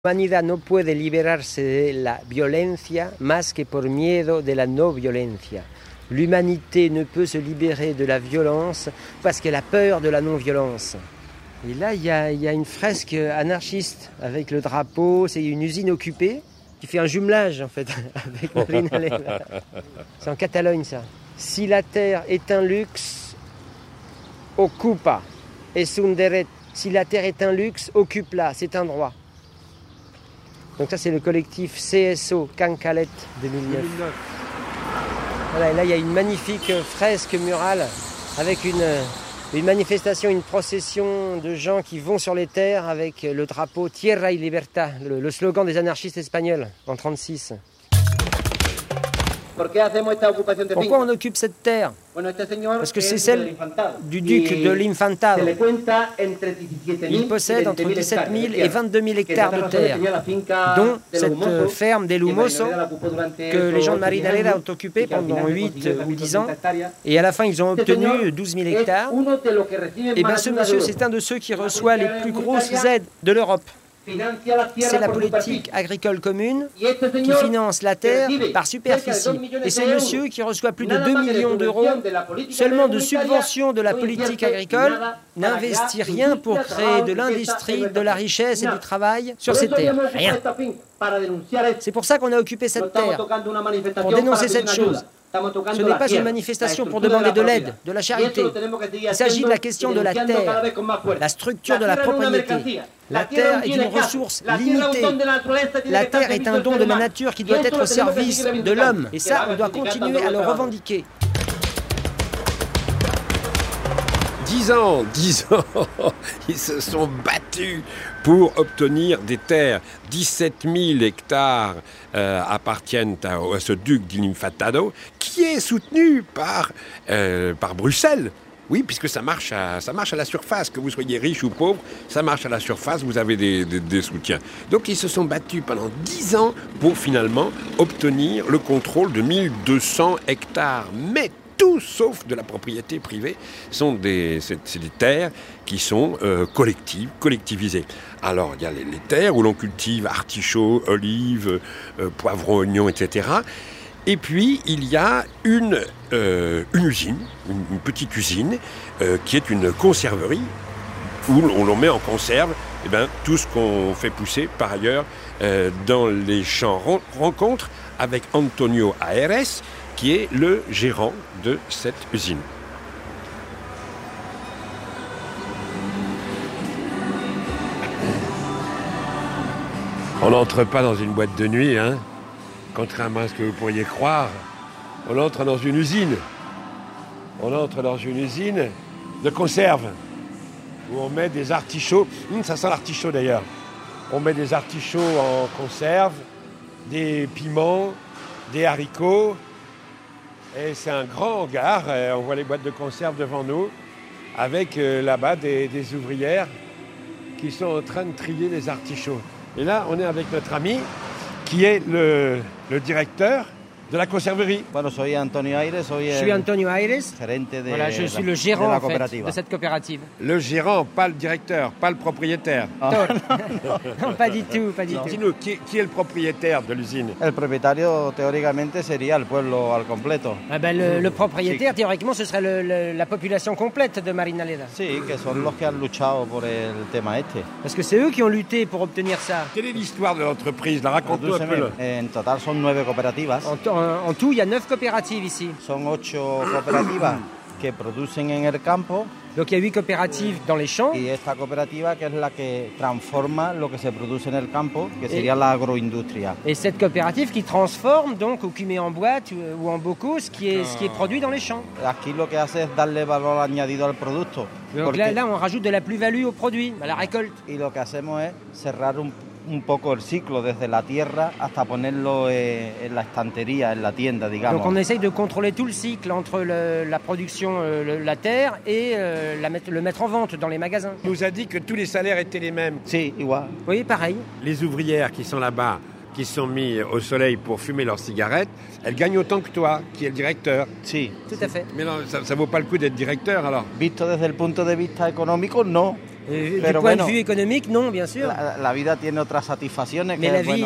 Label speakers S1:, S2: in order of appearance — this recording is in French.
S1: La humanidad no puede liberarse de la violencia más que por miedo de la no violencia. L'humanité ne peut se libérer de la violence parce qu'elle a peur de la non-violence. Et là, il y a une fresque anarchiste avec le drapeau, c'est une usine occupée qui fait un jumelage en fait avec Marina Leda. C'est en Catalogne ça. Si la terre est un luxe, occupa, es un derecho. Si la terre est un luxe, occupe-la, c'est un droit. Donc ça c'est le collectif CSO Cancalet 2009. Voilà, et là il y a une magnifique fresque murale avec une manifestation, une procession de gens qui vont sur les terres avec le drapeau Tierra y Libertad, le slogan des anarchistes espagnols en 1936. Pourquoi on occupe cette terre? Parce que c'est celle du duc de l'Infantado. Il possède entre 17 000 et 22 000 hectares de terre, dont cette ferme des Lumoso que les gens de Marina Leda ont occupée pendant 8 ou 10 ans. Et à la fin, ils ont obtenu 12 000 hectares. Et bien ce monsieur, c'est un de ceux qui reçoit les plus grosses aides de l'Europe. C'est la politique agricole commune qui finance la terre par superficie. Et c'est monsieur qui reçoit plus de 2 millions d'euros seulement de subventions de la politique agricole, n'investit rien pour créer de l'industrie, de la richesse et du travail sur ces terres. Rien. C'est pour ça qu'on a occupé cette terre, pour dénoncer cette chose. Ce n'est pas une manifestation pour demander de l'aide, de la charité. Il s'agit de la question de la terre, la structure de la propriété. La terre est une ressource limitée. La terre est un don de la nature qui doit être au service de l'homme. Et ça, on doit continuer à le revendiquer.
S2: 10 ans, ils se sont battus pour obtenir des terres. 17 000 hectares appartiennent à ce duc d'Infantado, qui est soutenu par Bruxelles. Oui, puisque ça marche à la surface. Que vous soyez riche ou pauvre, ça marche à la surface, vous avez des soutiens. Donc ils se sont battus pendant 10 ans pour finalement obtenir le contrôle de 1200 hectares. Mais tout sauf de la propriété privée, c'est des terres qui sont collectivisées. Alors, il y a les terres où l'on cultive artichauts, olives, poivrons, oignons, etc. Et puis, il y a une usine, une petite usine, qui est une conserverie, où on met en conserve tout ce qu'on fait pousser par ailleurs dans les champs. Rencontre avec Antonio Aires, qui est le gérant de cette usine. On n'entre pas dans une boîte de nuit, contrairement à ce que vous pourriez croire. On entre dans une usine. On entre dans une usine de conserve, où on met des artichauts. Ça sent l'artichaut d'ailleurs. On met des artichauts en conserve, des piments, des haricots. Et c'est un grand hangar, on voit les boîtes de conserve devant nous, avec là-bas des ouvrières qui sont en train de trier les artichauts. Et là, on est avec notre ami, qui est le directeur de la conserverie.
S3: Bueno, soy Antonio Aires,
S1: Je suis Antonio Aires.
S3: Voilà,
S1: je suis le gérant en fait, de cette coopérative.
S2: Le gérant, pas le directeur, pas le propriétaire.
S1: Non, pas du tout, pas du tout.
S2: Dis-nous, qui est le propriétaire de l'usine?
S3: El propietario teóricamente sería el pueblo al completo.
S1: Le propriétaire, théoriquement, ce serait la population complète de Marina Leda.
S3: Sí, que son los que han luchado por el tema este.
S1: Parce que c'est eux qui ont lutté pour obtenir ça.
S2: Quelle est l'histoire de l'entreprise? Raconte-nous un peu.
S3: En total son 9 cooperativas.
S1: En tout, il y a 9 coopératives ici.
S3: Son 8 cooperativas que producen en el campo.
S1: Donc il y a 8 coopératives dans les champs.
S3: Y esta cooperativa que es la que transforma lo que se produce en el campo, que sería la agroindustria.
S1: Et cette coopérative qui transforme donc ou qui met en boîte ou en bocaux ce qui est produit dans les champs.
S3: Aquí lo que hace es darle valor añadido al producto.
S1: Donc là on rajoute de la plus-value au produit, à la récolte.
S3: Y lo que hacemos es cerrar un poco el ciclo desde la tierra hasta ponerlo en la estantería, en la tienda, digamos.
S1: Donc on essaye de contrôler tout le cycle entre la production, la terre et le mettre en vente dans les magasins.
S2: On nous a dit que tous les salaires étaient les mêmes.
S3: Si, igual.
S1: Oui, pareil.
S2: Les ouvrières qui sont là-bas, qui sont mis au soleil pour fumer leurs cigarettes, elles gagnent autant que toi, qui est le directeur.
S3: Si.
S1: Tout à fait.
S2: Mais non, ça vaut pas le coup d'être directeur alors.
S3: Visto desde el punto de vista económico, no.
S1: Du point de vue économique, non, bien sûr.
S3: La vida tiene otras satisfacciones.
S1: Mais la vie